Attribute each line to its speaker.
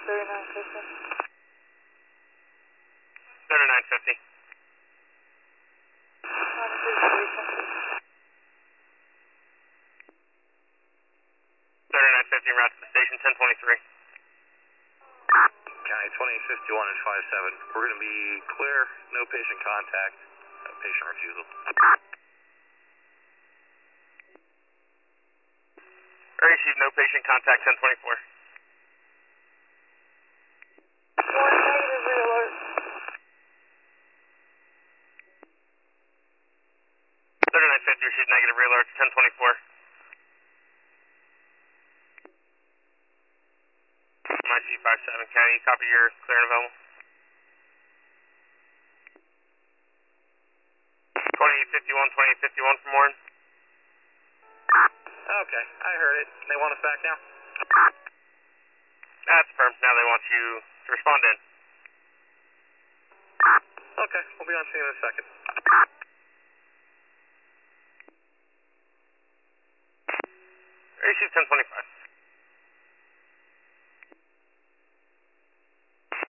Speaker 1: 3950.
Speaker 2: 3950. 3950 route to the station, 1023.
Speaker 3: County 2051 and 57. We're going to be clear, no patient contact, no patient refusal.
Speaker 2: Received no patient contact, 1024.
Speaker 1: One negative re-alert.
Speaker 2: 3950 received negative re-alerts, 1024. MIC57 County, copy your clear and available. 2851 for Warren.
Speaker 3: Okay, I heard it. They want us back now?
Speaker 2: That's firm. Now they want you to respond in.
Speaker 3: Okay, we'll be on scene in a second.
Speaker 2: Received 1025.